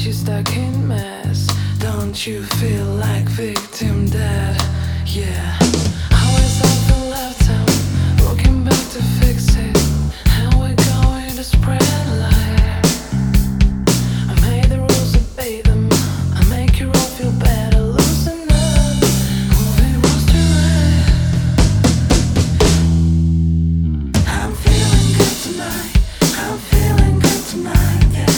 you stuck in mess? Don't you feel like victim dead? Yeah. Always something left out, looking back to fix it. And we're going to spread light. I made the rules, obey them. I make you all feel better. Loosen up, moving was to right. I'm feeling good tonight. I'm feeling good tonight, yeah.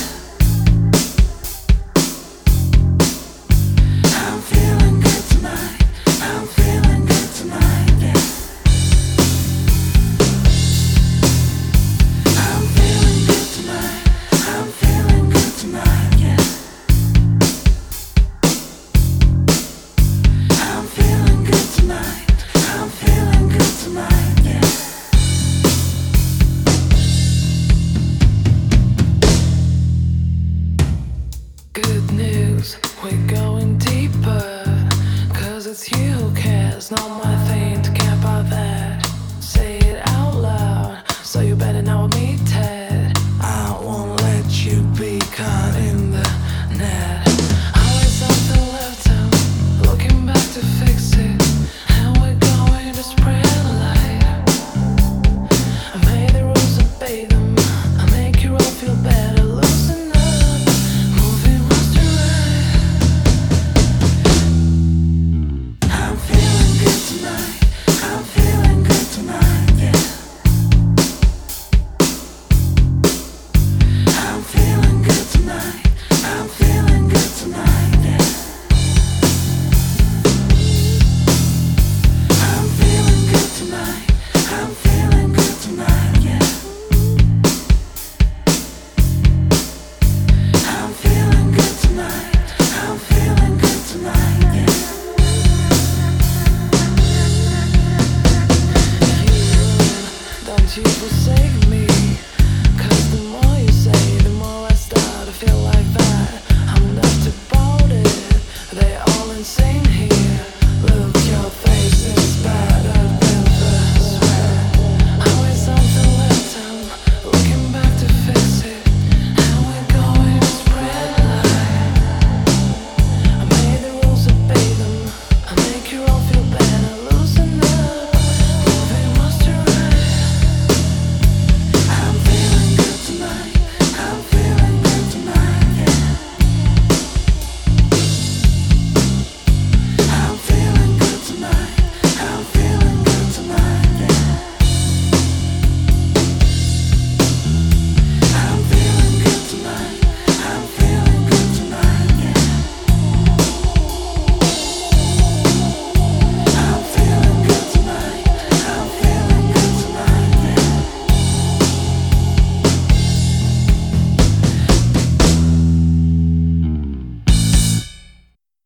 I'm feeling good tonight. I'm feeling good tonight, yeah. I'm feeling good tonight. I'm feeling good tonight, yeah. I'm feeling good tonight. I'm feeling good tonight, yeah. Good news, we're going deeper. 'Cause it's you who cares, not my thing to